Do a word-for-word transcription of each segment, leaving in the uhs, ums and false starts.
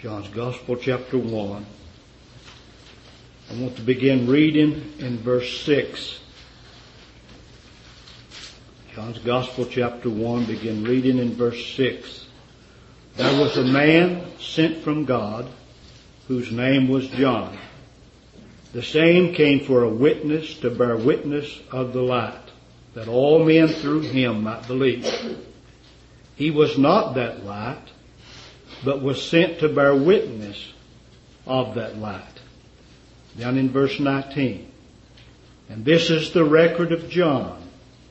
John's Gospel, chapter one. I want to begin reading in verse six. John's Gospel, chapter one, begin reading in verse six. There was a man sent from God, whose name was John. The same came for a witness, to bear witness of the light, that all men through him might believe. He was not that light, but was sent to bear witness of that light. Down in verse nineteen. And this is the record of John.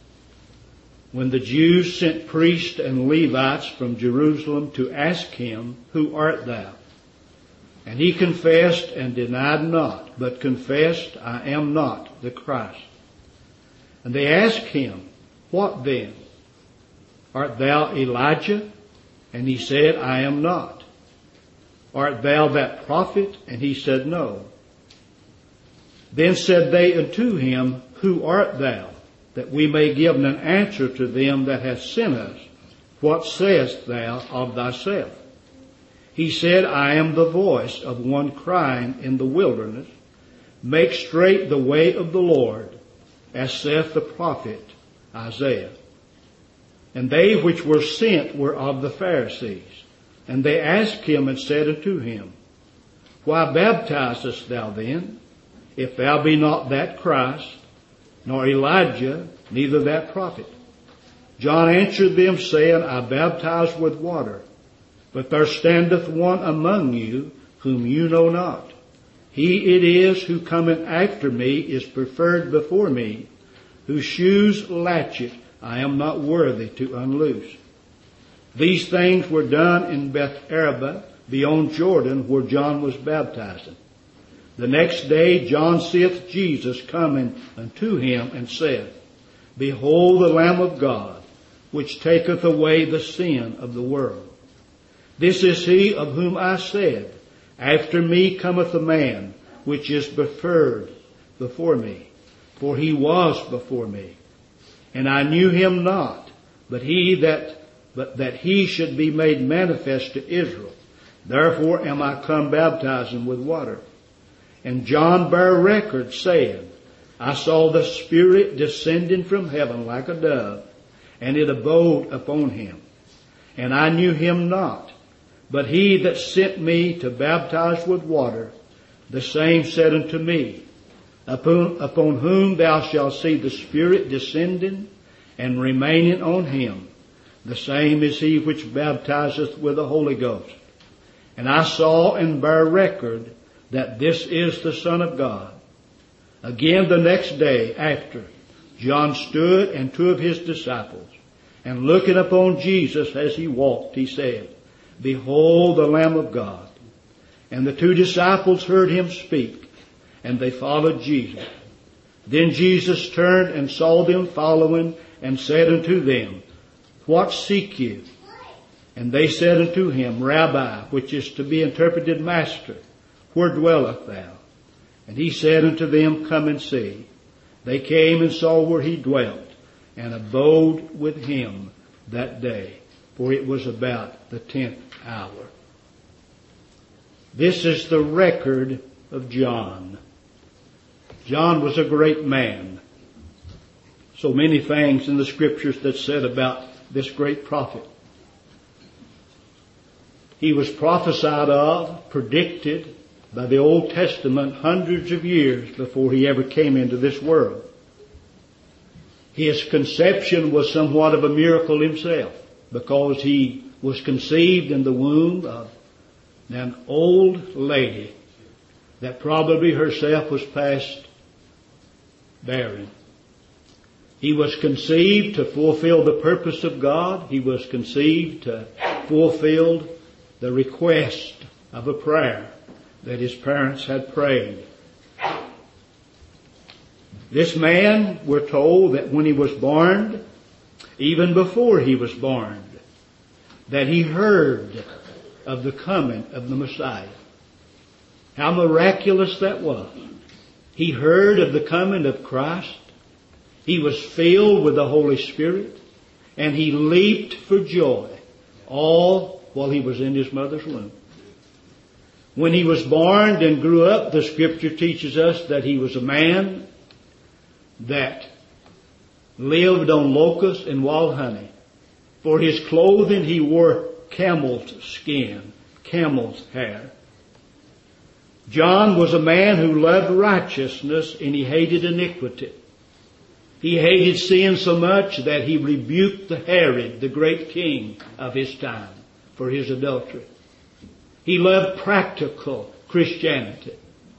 When the Jews sent priests and Levites from Jerusalem to ask him, Who art thou? And he confessed and denied not, but confessed, I am not the Christ. And they asked him, What then? Art thou Elijah? And he said, I am not. Art thou that prophet? And he said, No. Then said they unto him, Who art thou? That we may give an answer to them that have sent us. What sayest thou of thyself? He said, I am the voice of one crying in the wilderness, Make straight the way of the Lord, as saith the prophet Isaiah. And they which were sent were of the Pharisees. And they asked him and said unto him, Why baptizest thou then, if thou be not that Christ, nor Elijah, neither that prophet? John answered them, saying, I baptize with water, but there standeth one among you, whom you know not. He it is who cometh after me is preferred before me, whose shoes latchet I am not worthy to unloose. These things were done in Bethabara, beyond Jordan, where John was baptizing. The next day John seeth Jesus coming unto him, and said, Behold the Lamb of God, which taketh away the sin of the world. This is he of whom I said, After me cometh a man, which is preferred before me, for he was before me. And I knew him not, but he that, but that he should be made manifest to Israel. Therefore am I come baptizing with water. And John bare record, saying, I saw the Spirit descending from heaven like a dove, and it abode upon him. And I knew him not, but he that sent me to baptize with water, the same said unto me, Upon, upon whom thou shalt see the Spirit descending and remaining on him, the same is he which baptizeth with the Holy Ghost. And I saw and bear record that this is the Son of God. Again the next day after, John stood and two of his disciples, and looking upon Jesus as he walked, he said, Behold the Lamb of God. And the two disciples heard him speak, and they followed Jesus. Then Jesus turned and saw them following, and said unto them, What seek you? And they said unto him, Rabbi, which is to be interpreted, Master, where dwelleth thou? And he said unto them, Come and see. They came and saw where he dwelt, and abode with him that day, for it was about the tenth hour. This is the record of John. John was a great man. So many things in the scriptures that said about this great prophet. He was prophesied of, predicted by the Old Testament hundreds of years before he ever came into this world. His conception was somewhat of a miracle himself, because he was conceived in the womb of an old lady that probably herself was past bearing. He was conceived to fulfill the purpose of God. He was conceived to fulfill the request of a prayer that his parents had prayed. This man, we're told that when he was born, even before he was born, that he heard of the coming of the Messiah. How miraculous that was. He heard of the coming of Christ. He was filled with the Holy Spirit, and he leaped for joy, all while he was in his mother's womb. When he was born and grew up, the Scripture teaches us that he was a man that lived on locusts and wild honey. For his clothing he wore camel's skin, camel's hair. John was a man who loved righteousness and he hated iniquity. He hated sin so much that he rebuked the Herod, the great king of his time, for his adultery. He loved practical Christianity.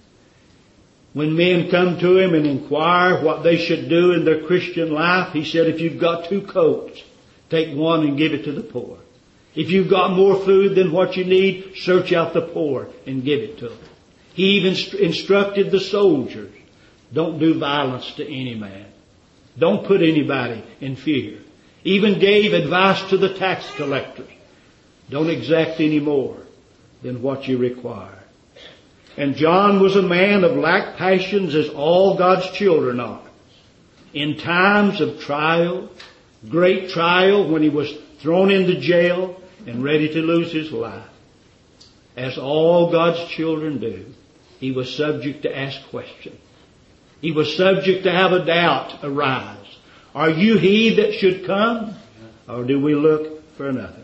When men come to him and inquire what they should do in their Christian life, he said, if you've got two coats, take one and give it to the poor. If you've got more food than what you need, search out the poor and give it to them. He even instructed the soldiers, don't do violence to any man. Don't put anybody in fear. Even gave advice to the tax collectors. Don't exact any more than what you require. And John was a man of like passions as all God's children are. In times of trial, great trial, when he was thrown into jail and ready to lose his life, as all God's children do, he was subject to ask questions. He was subject to have a doubt arise. Are you he that should come? Or do we look for another?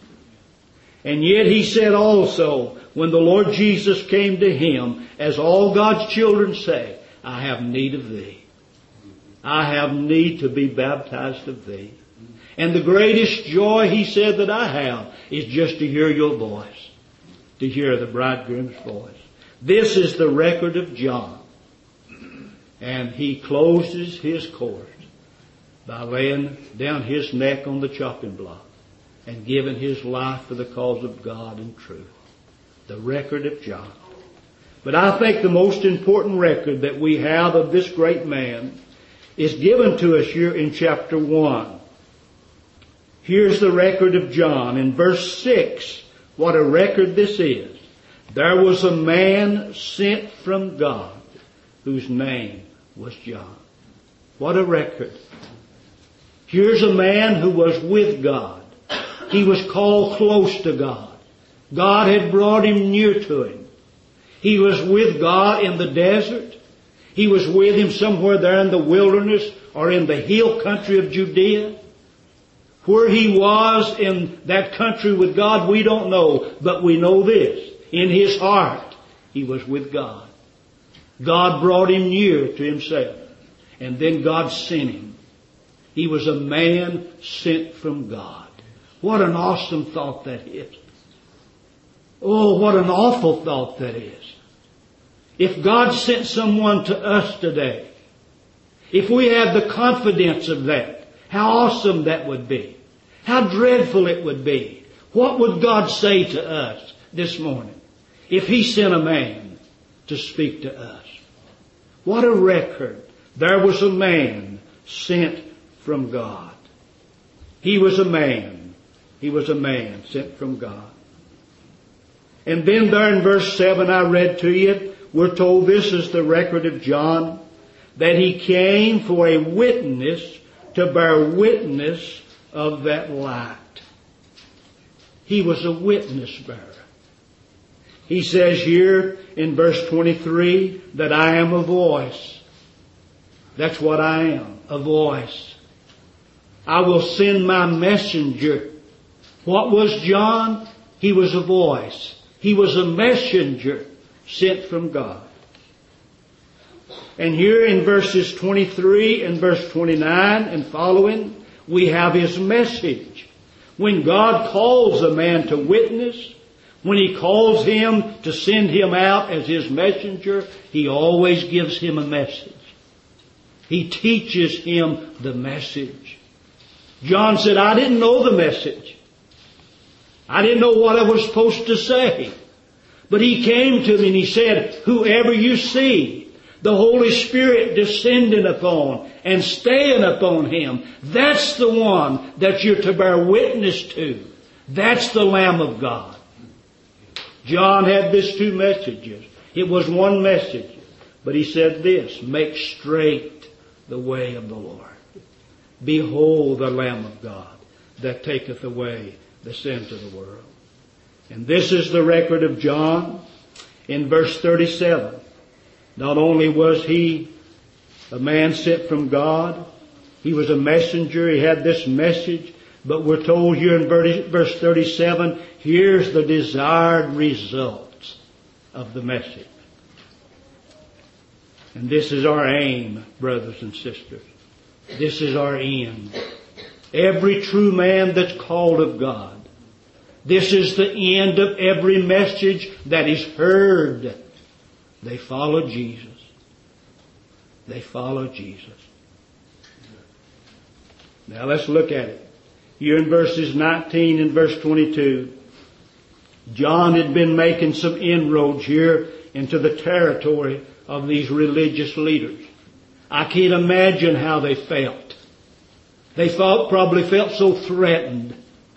And yet he said also, when the Lord Jesus came to him, as all God's children say, I have need of thee. I have need to be baptized of thee. And the greatest joy, he said, that I have is just to hear your voice. To hear the bridegroom's voice. This is the record of John. And he closes his course by laying down his neck on the chopping block and giving his life for the cause of God and truth. The record of John. But I think the most important record that we have of this great man is given to us here in chapter one. Here's the record of John in verse six. What a record this is. There was a man sent from God whose name was John. What a record. Here's a man who was with God. He was called close to God. God had brought him near to him. He was with God in the desert. He was with him somewhere there in the wilderness or in the hill country of Judea. Where he was in that country with God, we don't know. But we know this. In his heart, he was with God. God brought him near to himself. And then God sent him. He was a man sent from God. What an awesome thought that is. Oh, what an awful thought that is. If God sent someone to us today, if we had the confidence of that, how awesome that would be. How dreadful it would be. What would God say to us this morning if He sent a man to speak to us? What a record. There was a man sent from God. He was a man. He was a man sent from God. And then there in verse seven I read to you, we're told this is the record of John, that he came for a witness to bear witness of that light. He was a witness bearer. He says here in verse twenty-three that I am a voice. That's what I am, a voice. I will send my messenger. What was John? He was a voice. He was a messenger sent from God. And here in verses twenty-three and verse twenty-nine and following, we have His message. When God calls a man to witness, when He calls him to send him out as His messenger, He always gives him a message. He teaches him the message. John said, I didn't know the message. I didn't know what I was supposed to say. But He came to me and He said, whoever you see the Holy Spirit descending upon and staying upon him, that's the one that you're to bear witness to. That's the Lamb of God. John had these two messages. It was one message. But he said this, make straight the way of the Lord. Behold the Lamb of God that taketh away the sins of the world. And this is the record of John. in verse thirty-seven. Not only was he a man sent from God, he was a messenger, he had this message, but we're told here in verse thirty-seven, here's the desired results of the message. And this is our aim, brothers and sisters. This is our end. Every true man that's called of God, this is the end of every message that is heard. They follow Jesus. They follow Jesus. Now let's look at it. Here in verses nineteen and verse twenty-two, John had been making some inroads here into the territory of these religious leaders. I can't imagine how they felt. They felt, probably felt so threatened.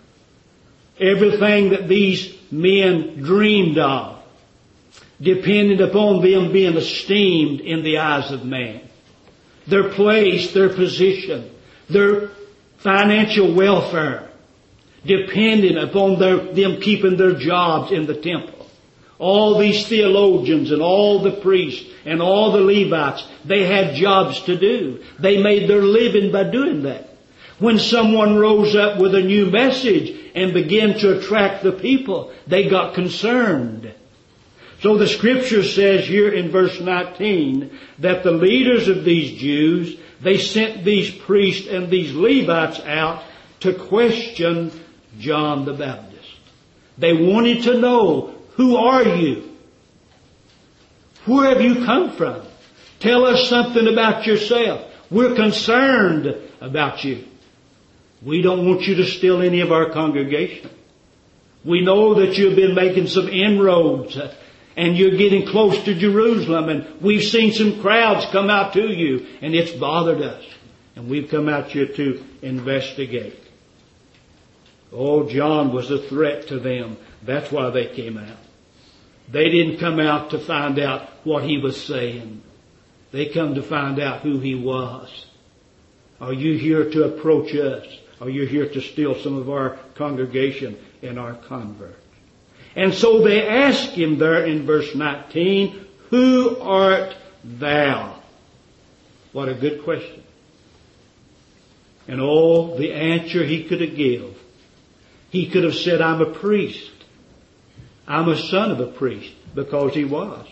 Everything that these men dreamed of depended upon them being esteemed in the eyes of man. Their place, their position, their financial welfare depended upon their, them keeping their jobs in the temple. All these theologians and all the priests and all the Levites, they had jobs to do. They made their living by doing that. When someone rose up with a new message and began to attract the people, they got concerned. So the scripture says here in verse nineteen that the leaders of these Jews, they sent these priests and these Levites out to question John the Baptist. They wanted to know, who are you? Where have you come from? Tell us something about yourself. We're concerned about you. We don't want you to steal any of our congregation. We know that you've been making some inroads and you're getting close to Jerusalem, and we've seen some crowds come out to you, and it's bothered us. And we've come out here to investigate. Oh, John was a threat to them. That's why they came out. They didn't come out to find out what he was saying. They come to find out who he was. Are you here to approach us? Are you here to steal some of our congregation and our converts? And so they ask him there in verse nineteen, who art thou? What a good question. And oh, the answer he could have given. He could have said, I'm a priest. I'm a son of a priest, because he was.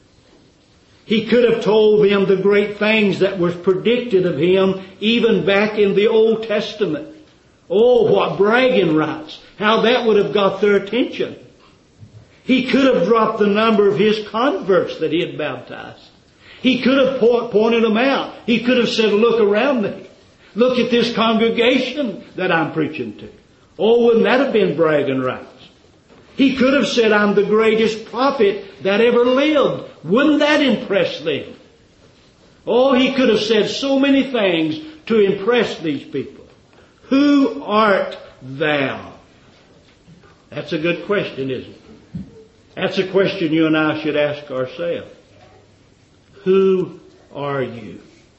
He could have told them the great things that were predicted of him even back in the Old Testament. Oh, what bragging rights. How that would have got their attention. He could have dropped the number of his converts that he had baptized. He could have po- pointed them out. He could have said, look around me. Look at this congregation that I'm preaching to. Oh, wouldn't that have been bragging rights? He could have said, I'm the greatest prophet that ever lived. Wouldn't that impress them? Oh, he could have said so many things to impress these people. Who art thou? That's a good question, isn't it? That's a question you and I should ask ourselves. Who are you?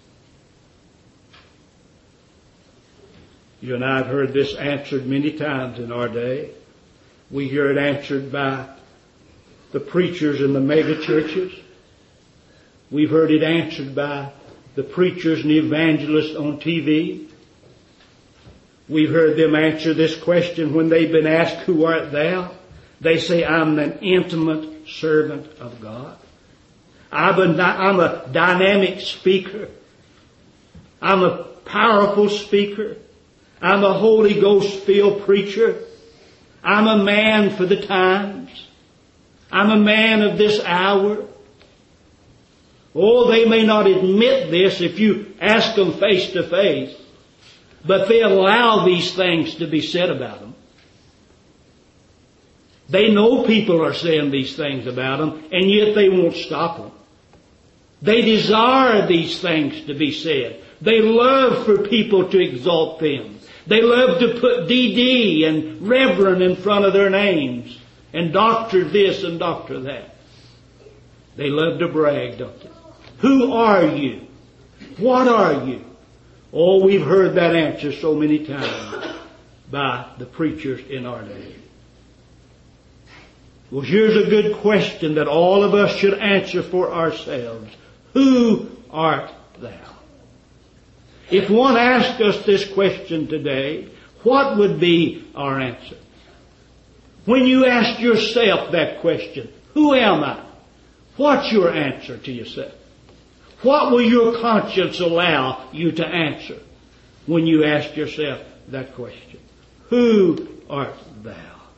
You and I have heard this answered many times in our day. We hear it answered by the preachers in the mega churches. We've heard it answered by the preachers and the evangelists on T V. We've heard them answer this question when they've been asked, who art thou? They say, I'm an intimate servant of God. I'm a, I'm a dynamic speaker. I'm a powerful speaker. I'm a Holy Ghost-filled preacher. I'm a man for the times. I'm a man of this hour. Oh, they may not admit this if you ask them face to face, but they allow these things to be said about them. They know people are saying these things about them, and yet they won't stop them. They desire these things to be said. They love for people to exalt them. They love to put D D and Reverend in front of their names, and Doctor this and Doctor that. They love to brag, don't they? Who are you? What are you? Oh, we've heard that answer so many times by the preachers in our day. Well, here's a good question that all of us should answer for ourselves. Who art thou? If one asked us this question today, what would be our answer? When you ask yourself that question, who am I? What's your answer to yourself? What will your conscience allow you to answer when you ask yourself that question? Who art thou?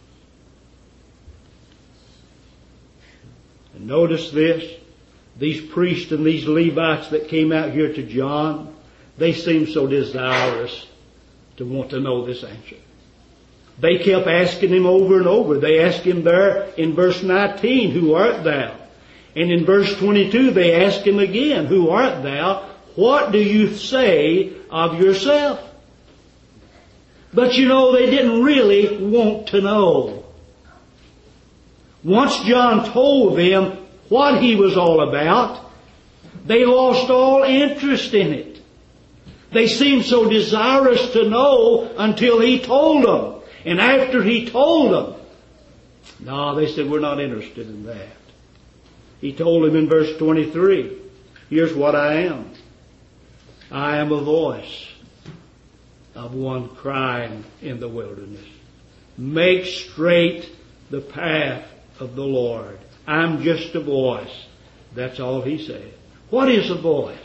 And notice this. These priests and these Levites that came out here to John, they seemed so desirous to want to know this answer. They kept asking him over and over. They asked him there in verse nineteen, who art thou? And in verse twenty-two, they asked him again, who art thou? What do you say of yourself? But you know, they didn't really want to know. Once John told them what he was all about, they lost all interest in it. They seemed so desirous to know until he told them. And after he told them, no, they said, we're not interested in that. He told them in verse twenty-three, here's what I am. I am a voice of one crying in the wilderness. Make straight the path of the Lord. I'm just a voice. That's all he said. What is a voice?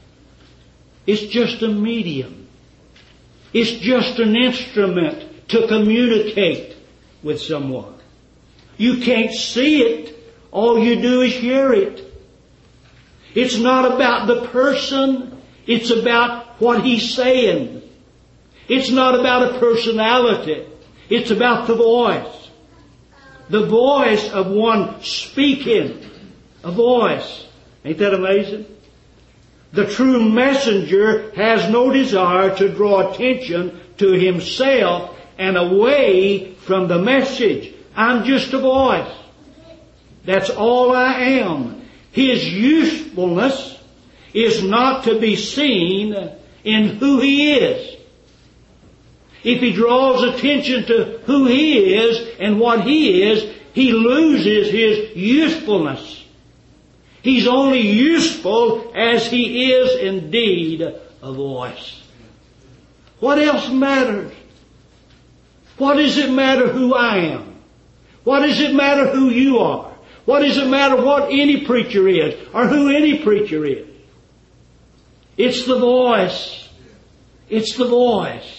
It's just a medium. It's just an instrument to communicate with someone. You can't see it. All you do is hear it. It's not about the person. It's about what he's saying. It's not about a personality. It's about the voice. The voice of one speaking. A voice. Ain't that amazing? The true messenger has no desire to draw attention to himself and away from the message. I'm just a voice. That's all I am. His usefulness is not to be seen in who he is. If he draws attention to who he is and what he is, he loses his usefulness. He's only useful as he is indeed a voice. What else matters? What does it matter who I am? What does it matter who you are? What does it matter what any preacher is or who any preacher is? It's the voice. It's the voice.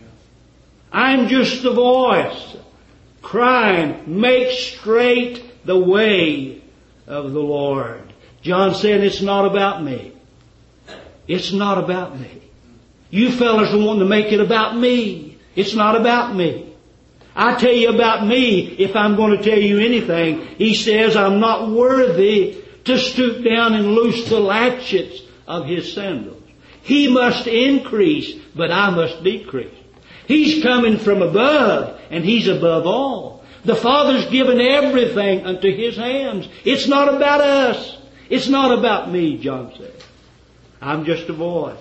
I'm just the voice crying, make straight the way of the Lord. John said, it's not about me. It's not about me. You fellas are wanting to make it about me. It's not about me. I tell you about me if I'm going to tell you anything. He says I'm not worthy to stoop down and loose the latchets of his sandals. He must increase, but I must decrease. He's coming from above, and he's above all. The Father's given everything unto his hands. It's not about us. It's not about me, John said. I'm just a voice.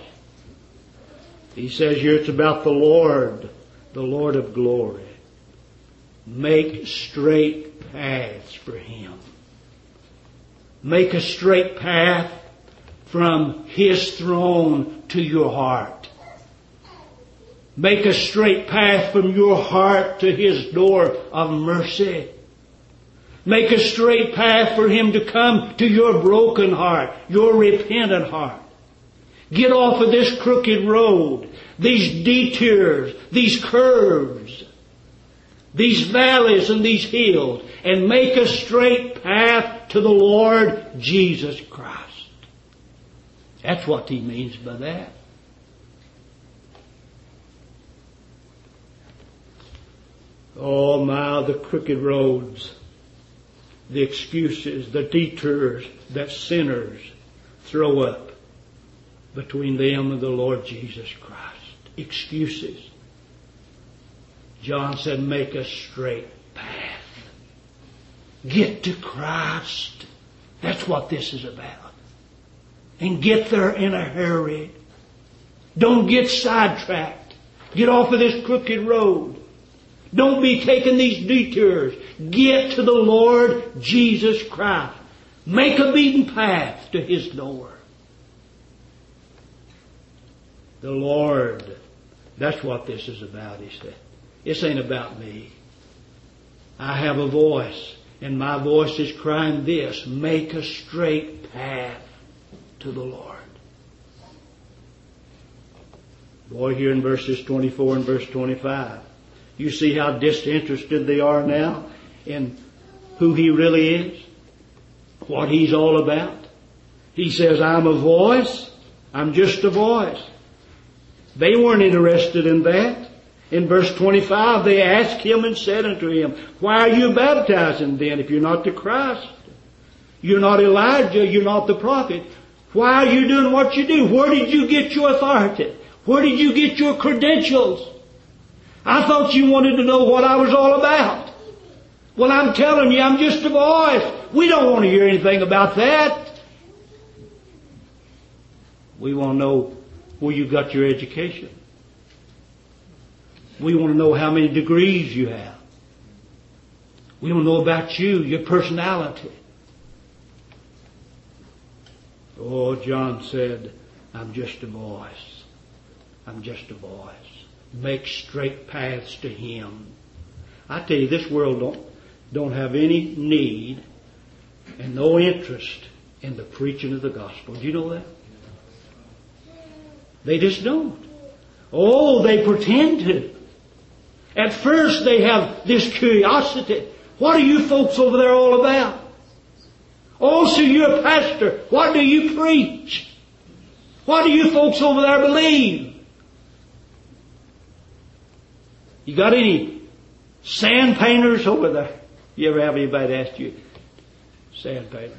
He says here it's about the Lord, the Lord of glory. Make straight paths for him. Make a straight path from his throne to your heart. Make a straight path from your heart to his door of mercy. Make a straight path for him to come to your broken heart, your repentant heart. Get off of this crooked road, these detours, these curves, these valleys and these hills, and make a straight path to the Lord Jesus Christ. That's what he means by that. Oh my, the crooked roads, the excuses, the detours that sinners throw up between them and the Lord Jesus Christ. Excuses. John said, make a straight path. Get to Christ. That's what this is about. And get there in a hurry. Don't get sidetracked. Get off of this crooked road. Don't be taking these detours. Get to the Lord Jesus Christ. Make a beaten path to His door. The Lord. That's what this is about, he said. This ain't about me. I have a voice, and my voice is crying this: make a straight path to the Lord. Boy, here in verses twenty-four and verse twenty-five, you see how disinterested they are now in who He really is, what He's all about. He says, I'm a voice. I'm just a voice. They weren't interested in that. In verse twenty-five, they asked Him and said unto Him, why are you baptizing then if you're not the Christ? You're not Elijah. You're not the prophet. Why are you doing what you do? Where did you get your authority? Where did you get your credentials? I thought you wanted to know what I was all about. Well, I'm telling you, I'm just a voice. We don't want to hear anything about that. We want to know where you got your education. We want to know how many degrees you have. We want to know about you, your personality. Oh, John said, I'm just a voice. I'm just a voice. Make straight paths to Him. I tell you, this world don't, don't have any need and no interest in the preaching of the gospel. Do you know that? They just don't. Oh, they pretend to. At first they have this curiosity. What are you folks over there all about? Oh, so you're a pastor. What do you preach? What do you folks over there believe? You got any sand painters over there? You ever have anybody ask you? Sand painters.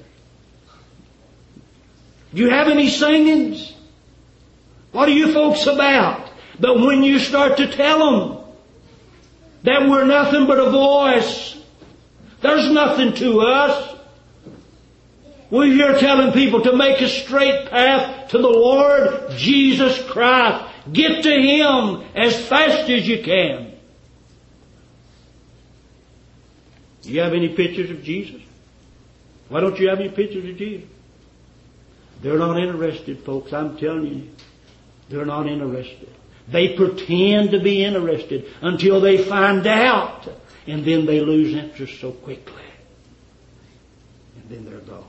Do you have any singings? What are you folks about? But when you start to tell them that we're nothing but a voice, there's nothing to us. We're here telling people to make a straight path to the Lord Jesus Christ. Get to Him as fast as you can. Do you have any pictures of Jesus? Why don't you have any pictures of Jesus? They're not interested, folks. I'm telling you. They're not interested. They pretend to be interested until they find out. And then they lose interest so quickly. And then they're gone.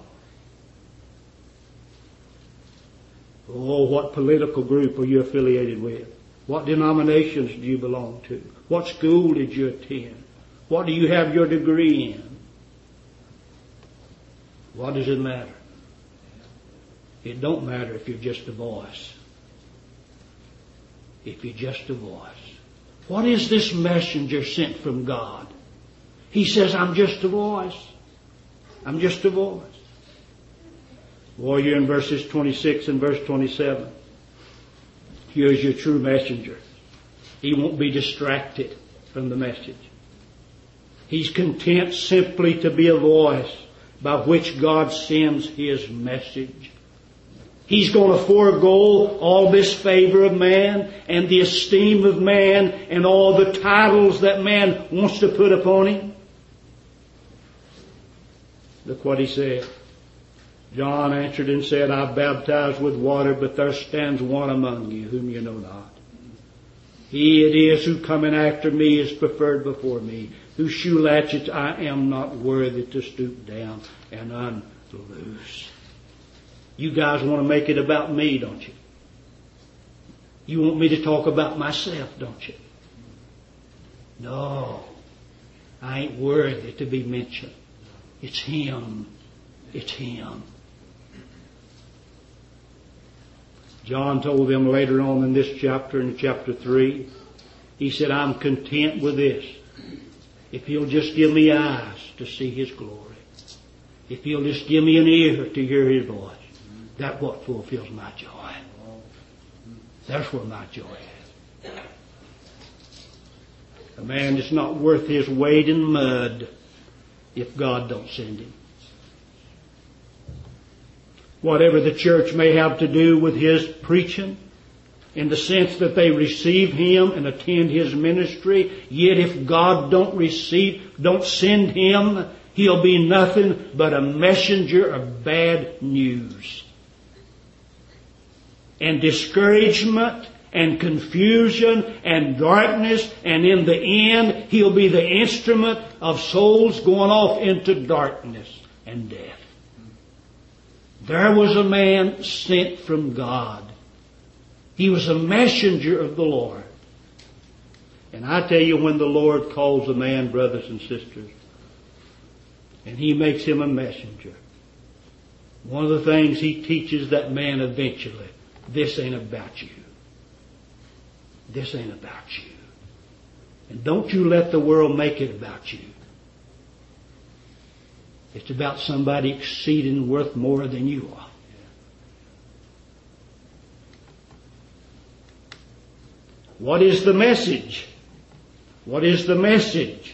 Oh, what political group are you affiliated with? What denominations do you belong to? What school did you attend? What do you have your degree in? What does it matter? It don't matter if you're just a voice. If you're just a voice. What is this messenger sent from God? He says, I'm just a voice. I'm just a voice. Boy, you're in verses twenty-six and verse twenty-seven. Here's your true messenger. He won't be distracted from the message. He's content simply to be a voice by which God sends His message. He's going to forego all this favor of man and the esteem of man and all the titles that man wants to put upon him. Look what he said. John answered and said, I baptize with water, but there stands one among you whom you know not. He it is who coming after me is preferred before me, whose shoe latchets I am not worthy to stoop down and unloose. You guys want to make it about me, don't you? You want me to talk about myself, don't you? No. I ain't worthy to be mentioned. It's Him. It's Him. John told them later on in this chapter, in chapter three, he said, I'm content with this. If He'll just give me eyes to see His glory. If He'll just give me an ear to hear His voice. That's what fulfills my joy. That's where my joy is. A man is not worth his weight in mud if God don't send him. Whatever the church may have to do with his preaching, in the sense that they receive Him and attend His ministry. Yet if God don't receive, don't send Him, He'll be nothing but a messenger of bad news. And discouragement and confusion and darkness, and in the end, He'll be the instrument of souls going off into darkness and death. There was a man sent from God. He was a messenger of the Lord. And I tell you, when the Lord calls a man, brothers and sisters, and He makes him a messenger, one of the things He teaches that man eventually, this ain't about you. This ain't about you. And don't you let the world make it about you. It's about somebody exceeding worth more than you are. What is the message? What is the message?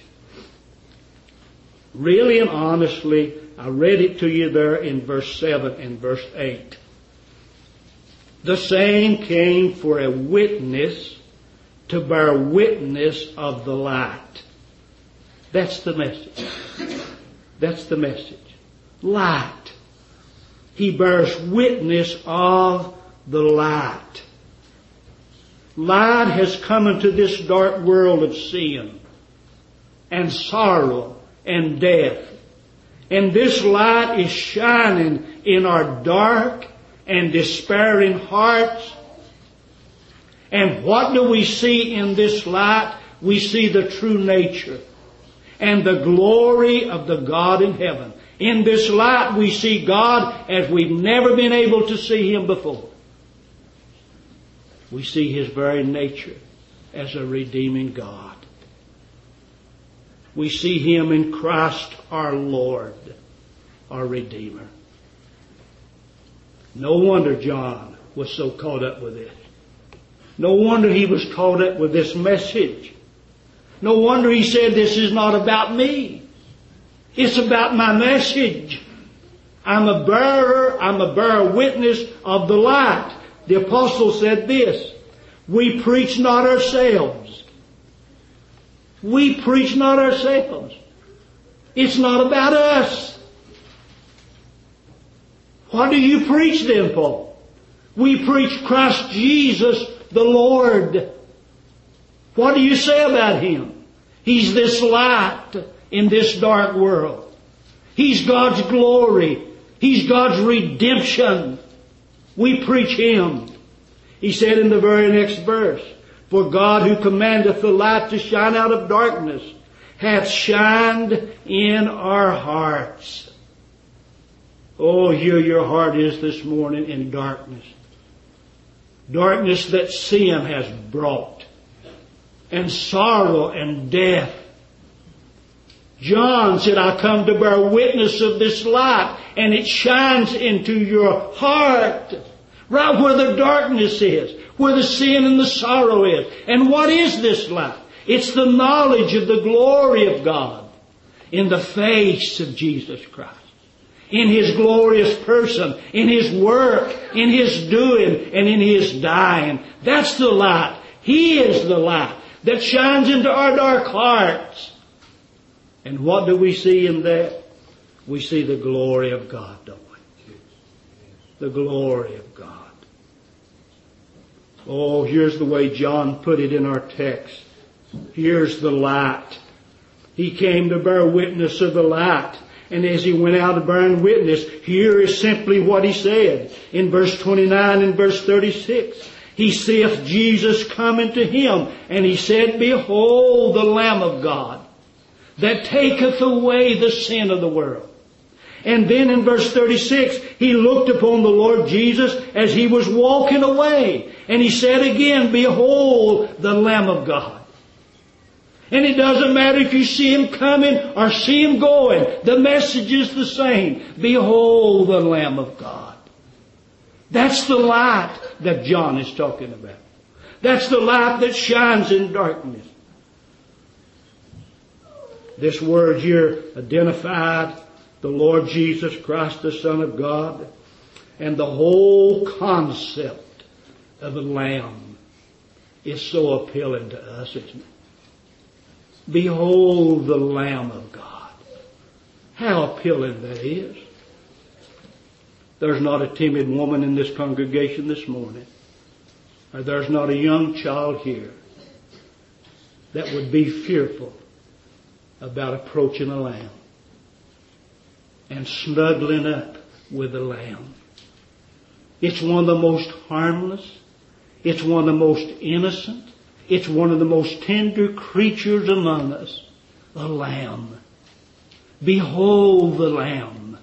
Really and honestly, I read it to you there in verse seven and verse eight. The same came for a witness, to bear witness of the light. That's the message. That's the message. Light. He bears witness of the light. Light has come into this dark world of sin and sorrow and death. And this light is shining in our dark and despairing hearts. And what do we see in this light? We see the true nature and the glory of the God in heaven. In this light we see God as we've never been able to see Him before. We see His very nature as a redeeming God. We see Him in Christ our Lord, our Redeemer. No wonder John was so caught up with this. No wonder he was caught up with this message. No wonder he said, this is not about me. It's about my message. I'm a bearer, I'm a bearer witness of the light. The apostle said this, we preach not ourselves. We preach not ourselves. It's not about us. What do you preach then, Paul? We preach Christ Jesus the Lord. What do you say about Him? He's this light in this dark world. He's God's glory. He's God's redemption. We preach Him. He said in the very next verse, for God who commandeth the light to shine out of darkness hath shined in our hearts. Oh, here your heart is this morning in darkness. Darkness that sin has brought. And sorrow and death. John said, I come to bear witness of this light, and it shines into your heart. Right where the darkness is, where the sin and the sorrow is. And what is this light? It's the knowledge of the glory of God in the face of Jesus Christ. In His glorious person, in His work, in His doing, and in His dying. That's the light. He is the light that shines into our dark hearts. And what do we see in that? We see the glory of God, don't we? The glory of God. Oh, here's the way John put it in our text. Here's the light. He came to bear witness of the light. And as He went out to bear witness, here is simply what He said. In verse twenty-nine and verse thirty-six. He saith Jesus coming to Him, and He said, behold the Lamb of God, that taketh away the sin of the world. And then in verse thirty-six, He looked upon the Lord Jesus as He was walking away. And He said again, behold the Lamb of God. And it doesn't matter if you see Him coming or see Him going. The message is the same. Behold the Lamb of God. That's the light that John is talking about. That's the light that shines in darkness. This word here identified the Lord Jesus Christ, the Son of God, and the whole concept of a lamb. is so appealing to us, isn't it? Behold the Lamb of God. How appealing that is. There's not a timid woman in this congregation this morning, or there's not a young child here that would be fearful about approaching a lamb and snuggling up with the Lamb. It's one of the most harmless. It's one of the most innocent. It's one of the most tender creatures among us. The Lamb. Behold the Lamb.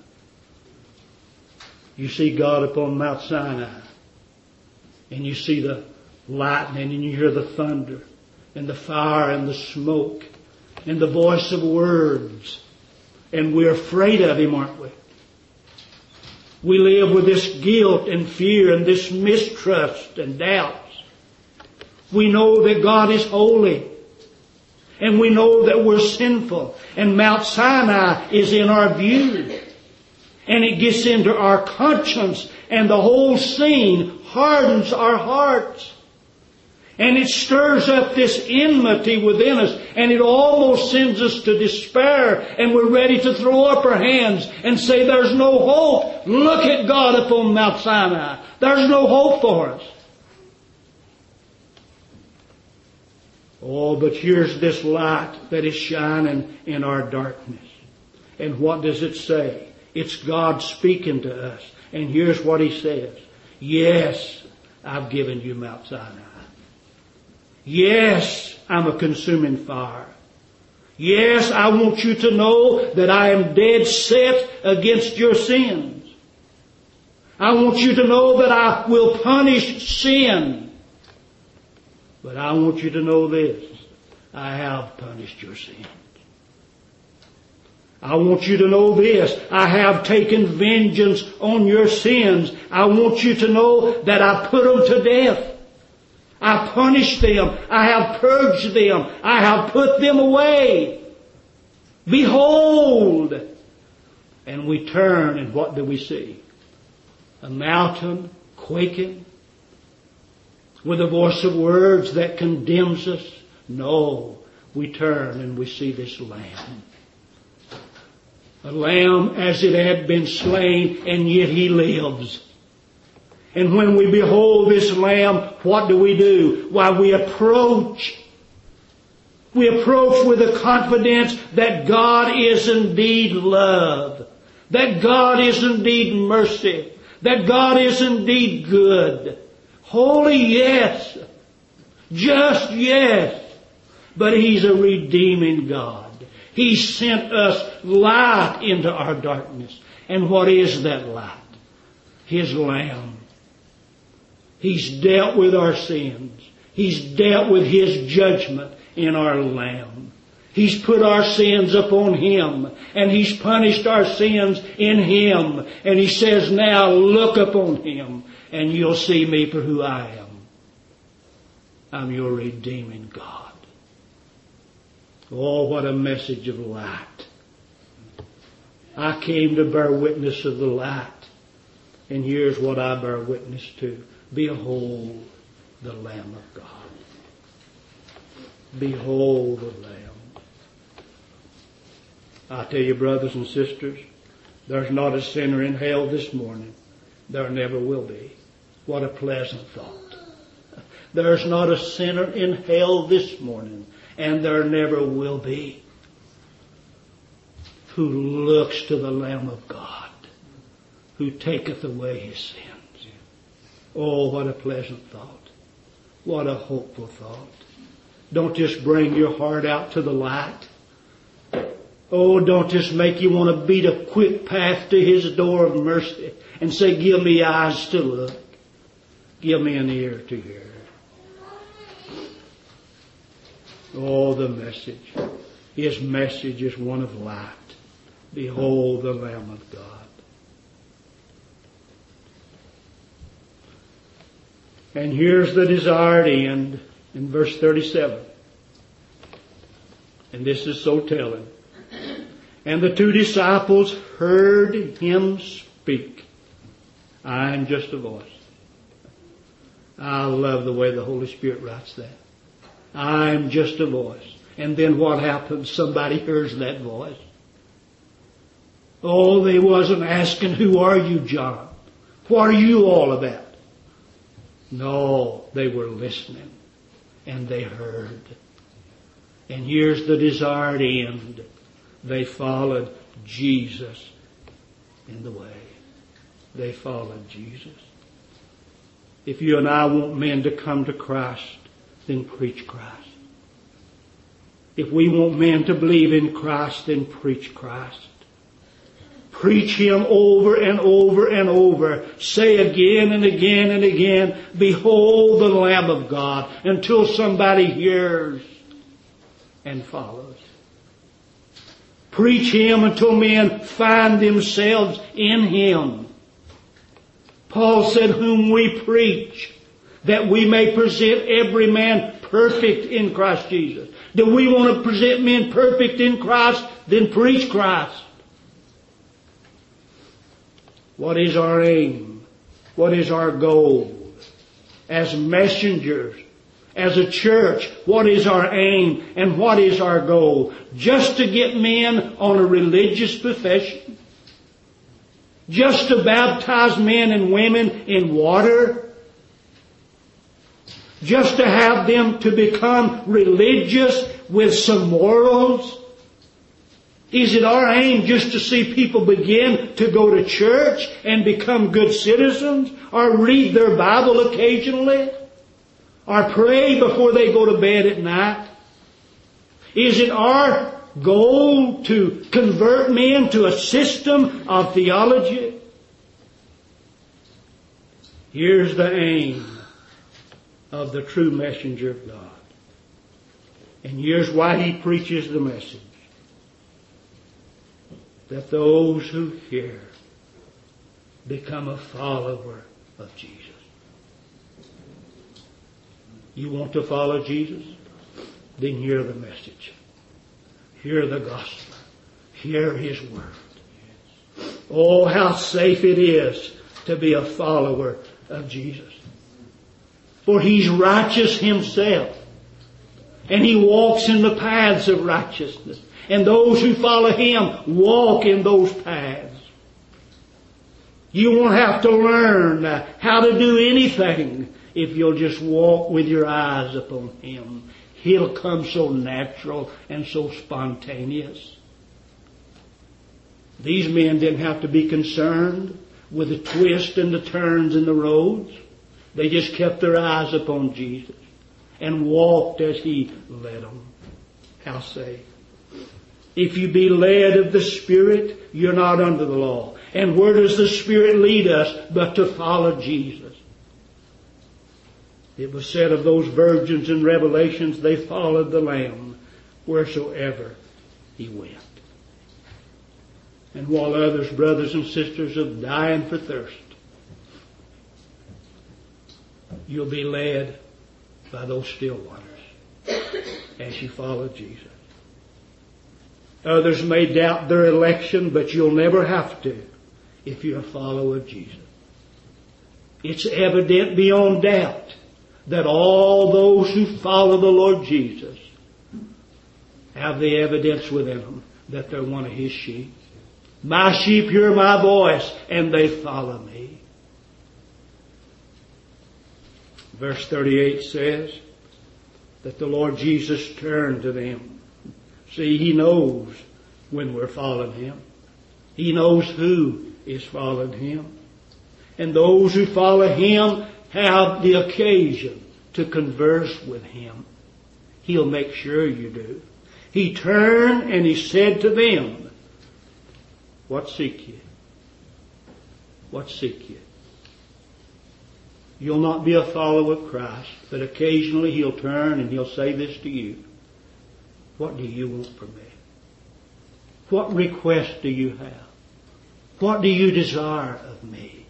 You see God upon Mount Sinai, and you see the lightning, and you hear the thunder, and the fire, and the smoke, and the voice of words. And we're afraid of Him, aren't we? We live with this guilt and fear and this mistrust and doubts. We know that God is holy. And we know that we're sinful. And Mount Sinai is in our view. And it gets into our conscience. And the whole scene hardens our hearts. And it stirs up this enmity within us. And it almost sends us to despair. And we're ready to throw up our hands and say, there's no hope. Look at God upon Mount Sinai. There's no hope for us. Oh, but here's this light that is shining in our darkness. And what does it say? It's God speaking to us. And here's what He says. Yes, I've given you Mount Sinai. Yes, I'm a consuming fire. Yes, I want you to know that I am dead set against your sins. I want you to know that I will punish sin. But I want you to know this. I have punished your sins. I want you to know this. I have taken vengeance on your sins. I want you to know that I put them to death. I punished them. I have purged them. I have put them away. Behold. And we turn, and what do we see? A mountain quaking with a voice of words that condemns us? No. We turn and we see this Lamb. A lamb as it had been slain, and yet He lives. And when we behold this Lamb, what do we do? Why, we approach. We approach with a confidence that God is indeed love. That God is indeed mercy. That God is indeed good. Holy, yes. Just, yes. But He's a redeeming God. He sent us light into our darkness. And what is that light? His Lamb. He's dealt with our sins. He's dealt with His judgment in our Lamb. He's put our sins upon Him. And He's punished our sins in Him. And He says, now look upon Him and you'll see me for who I am. I'm your redeeming God. Oh, what a message of light. I came to bear witness of the light. And here's what I bear witness to. Behold the Lamb of God. Behold the Lamb. I tell you, brothers and sisters, there's not a sinner in hell this morning. There never will be. What a pleasant thought. There's not a sinner in hell this morning, and there never will be, who looks to the Lamb of God, who taketh away his sins. Oh, what a pleasant thought. What a hopeful thought. Don't just bring your heart out to the light. Oh, don't just make you want to beat a quick path to His door of mercy and say, give me eyes to look. Give me an ear to hear. Oh, the message. His message is one of light. Behold the Lamb of God. And here's the desired end in verse thirty-seven. And this is so telling. And the two disciples heard Him speak. I am just a voice. I love the way the Holy Spirit writes that. I'm just a voice. And then what happens? Somebody hears that voice. Oh, they wasn't asking, who are you, John? What are you all about? No, they were listening. And they heard. And here's the desired end. They followed Jesus in the way. They followed Jesus. If you and I want men to come to Christ, then preach Christ. If we want men to believe in Christ, then preach Christ. Preach Him over and over and over. Say again and again and again, behold the Lamb of God, until somebody hears and follows. Preach Him until men find themselves in Him. Paul said, whom we preach, that we may present every man perfect in Christ Jesus. Do we want to present men perfect in Christ? Then preach Christ. What is our aim? What is our goal? As messengers, as a church, what is our aim and what is our goal? Just to get men on a religious profession? Just to baptize men and women in water? Just to have them to become religious with some morals? Is it our aim just to see people begin to go to church and become good citizens? Or read their Bible occasionally? Or pray before they go to bed at night? Is it our goal to convert men to a system of theology? Here's the aim of the true messenger of God. And here's why he preaches the message. That those who hear become a follower of Jesus. You want to follow Jesus? Then hear the message. Hear the gospel. Hear His word. Oh, how safe it is to be a follower of Jesus. For He's righteous Himself. And He walks in the paths of righteousness. And those who follow Him walk in those paths. You won't have to learn how to do anything if you'll just walk with your eyes upon Him. He'll come so natural and so spontaneous. These men didn't have to be concerned with the twists and the turns in the roads. They just kept their eyes upon Jesus and walked as He led them. How safe. If you be led of the Spirit, you're not under the law. And where does the Spirit lead us but to follow Jesus? It was said of those virgins in Revelations, they followed the Lamb wheresoever He went. And while others, brothers and sisters, are dying for thirst, you'll be led by those still waters as you follow Jesus. Others may doubt their election, but you'll never have to if you're a follower of Jesus. It's evident beyond doubt that all those who follow the Lord Jesus have the evidence within them that they're one of His sheep. My sheep hear my voice, and they follow me. Verse thirty-eight says that the Lord Jesus turned to them. See, He knows when we're following Him. He knows who is following Him. And those who follow Him have the occasion to converse with Him. He'll make sure you do. He turned and He said to them, what seek ye? What seek ye? You'll not be a follower of Christ, but occasionally He'll turn and He'll say this to you. What do you want from me? What request do you have? What do you desire of me?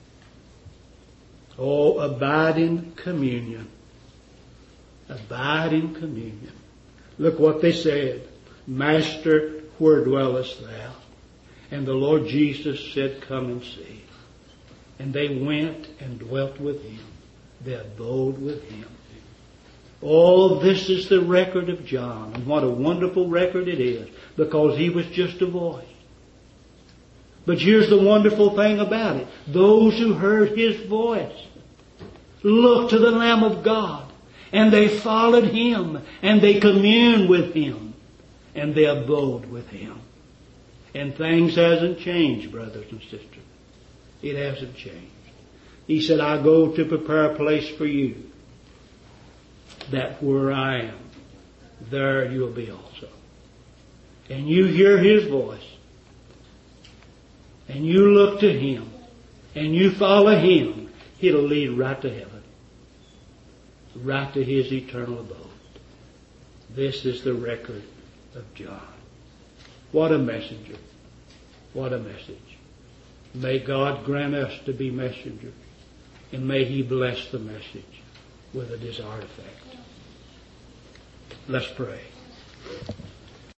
Oh, abide in communion. Abide in communion. Look what they said. Master, where dwellest thou? And the Lord Jesus said, come and see. And they went and dwelt with Him. They abode with Him. Oh, this is the record of John. And what a wonderful record it is, because he was just a voice. But here's the wonderful thing about it. Those who heard His voice looked to the Lamb of God, and they followed Him, and they communed with Him, and they abode with Him. And things hasn't changed, brothers and sisters. It hasn't changed. He said, I go to prepare a place for you, that where I am, there you'll be also. And you hear His voice, and you look to Him, and you follow Him, It'll lead right to heaven, right to His eternal abode. This is the record of John. What a messenger. What a message. May God grant us to be messengers, and may He bless the message with a desired effect. Let's pray.